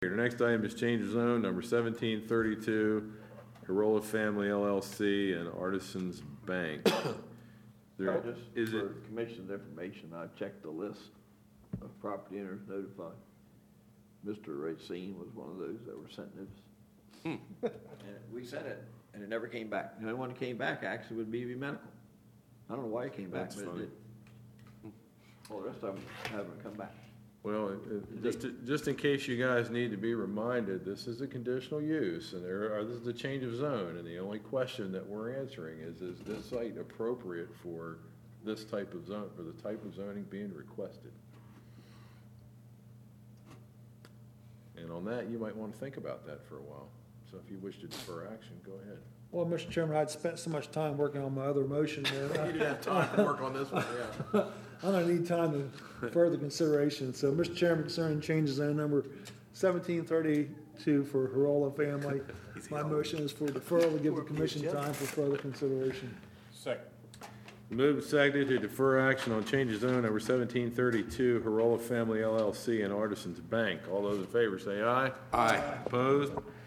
The next item is change of zone number 1732, Hirola Family LLC and Artisans Bank. Just Is for it, commission's information, I checked the list of property owners notified. Mr. Racine was one of those that were sent notice. And we sent it, and it never came back. The only one that came back actually would be Medical. I don't know why it came back, That's but funny. it did. Well, the rest of them haven't come back. well, just in case you guys need to be reminded, this is a conditional use, and this is a change of zone, and the only question that we're answering is this site appropriate for this type of zone, for the type of zoning being requested? And on that, you might want to think about that for a while. So if you wish to defer action, go ahead. Well, Mr. Chairman, I'd spent so much time working on my other motion there. You didn't have time to work on this one, yeah. I'm gonna need time to further consideration. So, Mr. Chairman, concerning change of zone number 1732 for Hirola Family, my motion is for deferral to give the commission time for further consideration. Second. Moved and seconded to defer action on change of zone number 1732, Hirola Family LLC and Artisans Bank. All those in favor say aye. Aye. Opposed?